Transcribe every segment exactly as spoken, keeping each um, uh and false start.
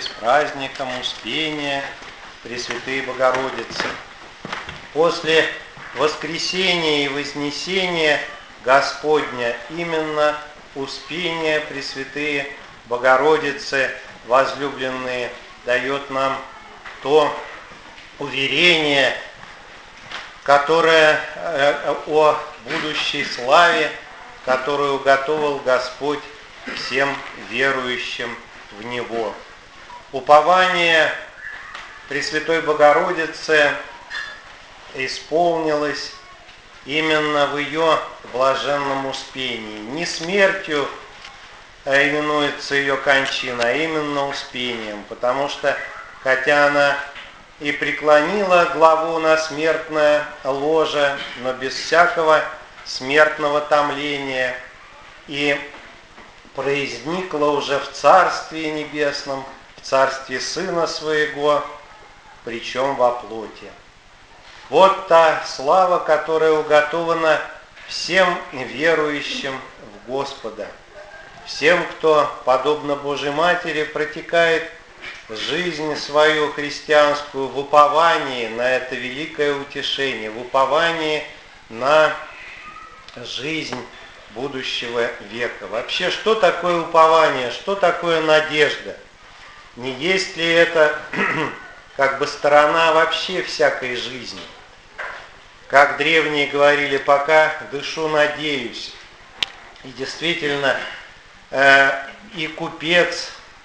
с праздником Успения Пресвятой Богородицы. После воскресения и вознесения Господня именно Успение Пресвятые Богородицы возлюбленные дает нам то уверение, которое о будущей славе, которую уготовил Господь всем верующим в Него. Упование Пресвятой Богородицы исполнилось именно в ее блаженном успении. Не смертью именуется ее кончина, а именно успением, потому что, хотя она и преклонила главу на смертное ложе, но без всякого смертного томления, и произникла уже в Царстве Небесном, в Царстве Сына Своего, причем во плоти. Вот та слава, которая уготована всем верующим в Господа, всем, кто, подобно Божьей Матери, протекает жизнь свою христианскую в уповании на это великое утешение, в уповании на жизнь будущего века. Вообще, что такое упование, что такое надежда? Не есть ли это как бы сторона вообще всякой жизни? Как древние говорили, пока дышу, надеюсь. И действительно, э, и купец,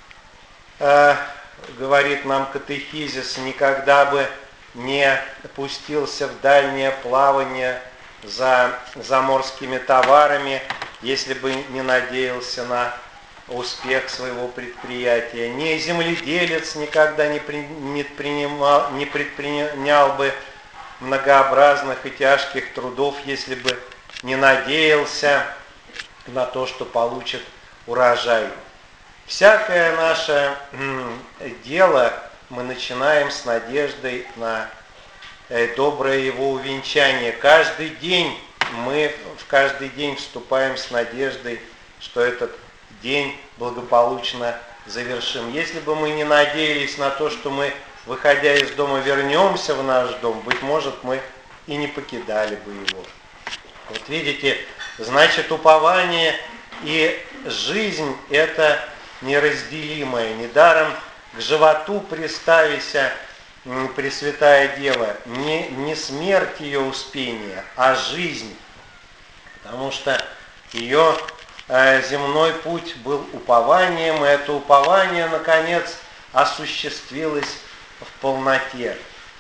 э, говорит нам катехизис, никогда бы не пустился в дальнее плавание за заморскими товарами, если бы не надеялся на успех своего предприятия. Ни земледелец никогда не, при, не, принимал, не предпринял бы многообразных и тяжких трудов, если бы не надеялся на то, что получит урожай. Всякое наше дело мы начинаем с надеждой на доброе его увенчание. Каждый день мы в каждый день вступаем с надеждой, что этот день благополучно завершим. Если бы мы не надеялись на то, что мы, выходя из дома, вернемся в наш дом, быть может, мы и не покидали бы его. Вот видите, значит, упование и жизнь – это неразделимое. Недаром к животу приставися Пресвятая Дева, не, не смерть ее успения, а жизнь. Потому что ее э, земной путь был упованием, и это упование, наконец, осуществилось в полноте.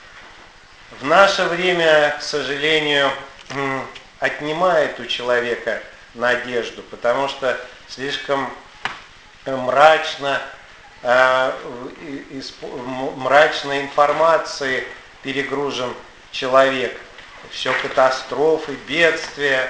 В наше время, к сожалению, отнимает у человека надежду, потому что слишком мрачно, э, мрачной информацией перегружен человек. Все катастрофы, бедствия,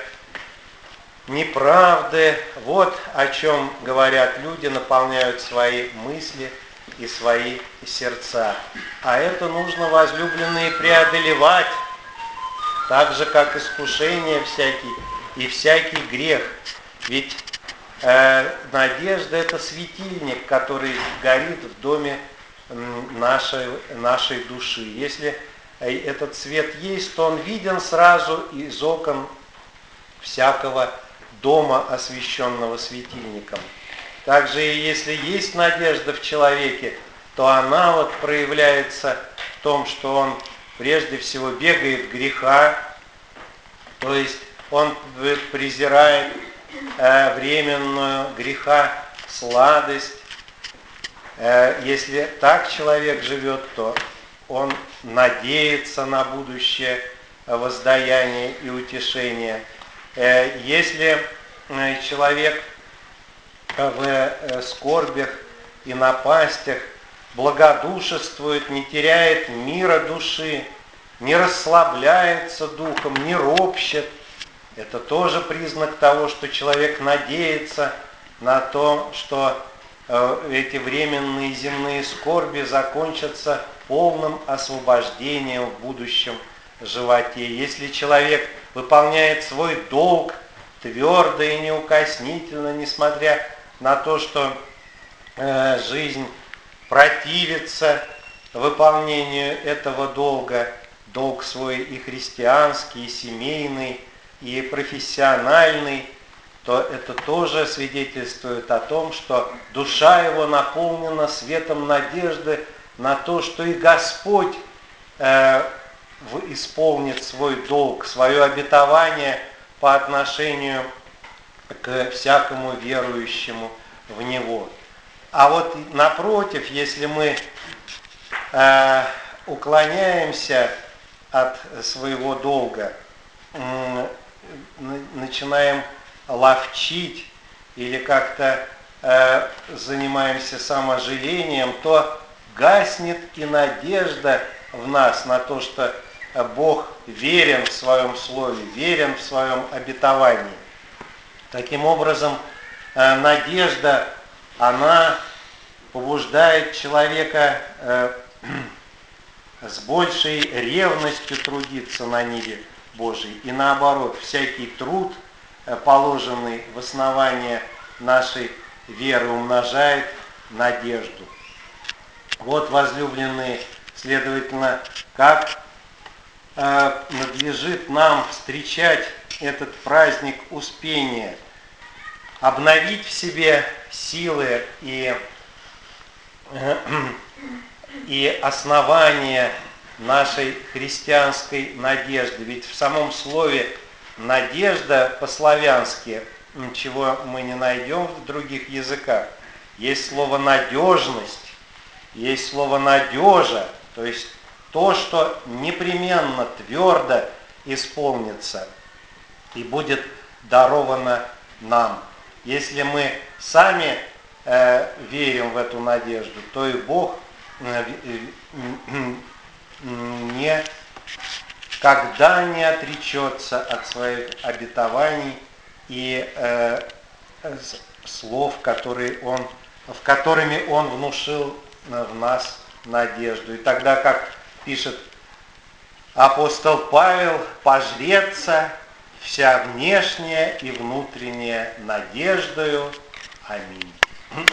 неправды. Вот о чем говорят люди, наполняют свои мысли и свои сердца. А это нужно, возлюбленные, преодолевать, так же, как искушение всякий и всякий грех. Ведь э, надежда – это светильник, который горит в доме нашей, нашей души. Если этот свет есть, то он виден сразу из окон всякого дома, освященного светильником. Также и если есть надежда в человеке, то она вот проявляется в том, что он прежде всего бегает греха, то есть он презирает э, временную греха сладость. Э, если так человек живет, то он надеется на будущее воздаяние и утешение. Э, если э, человек в э, скорбях и напастях благодушествует, не теряет мира души, не расслабляется духом, не ропщет, это тоже признак того, что человек надеется на то, что э, эти временные земные скорби закончатся полным освобождением в будущем животе. Если человек выполняет свой долг твердо и неукоснительно, несмотря на то, что э, жизнь противится выполнению этого долга, долг свой и христианский, и семейный, и профессиональный, то это тоже свидетельствует о том, что душа его наполнена светом надежды на то, что и Господь э, исполнит свой долг, свое обетование по отношению к всякому верующему в Него. А вот напротив, если мы э, уклоняемся от своего долга, э, начинаем ловчить или как-то э, занимаемся саможалением, то гаснет и надежда в нас на то, что Бог верен в своем слове, верен в своем обетовании. Таким образом, э, надежда, она побуждает человека э, с большей ревностью трудиться на ниве Божией. И наоборот, всякий труд, положенный в основание нашей веры, умножает надежду. Вот, возлюбленные, следовательно, как э, надлежит нам встречать этот праздник Успения, обновить в себе силы и, э, и основания нашей христианской надежды. Ведь в самом слове «надежда» по-славянски, чего мы не найдем в других языках, есть слово «надежность», есть слово «надежа», то есть то, что непременно твердо исполнится и будет даровано нам. Если мы сами э, верим в эту надежду, то и Бог э, не, когда не отречется от своих обетований и э, слов, которые он, в которыми Он внушил в нас надежду. И тогда, как пишет апостол Павел, пожрется вся внешняя и внутренняя надеждою. Аминь.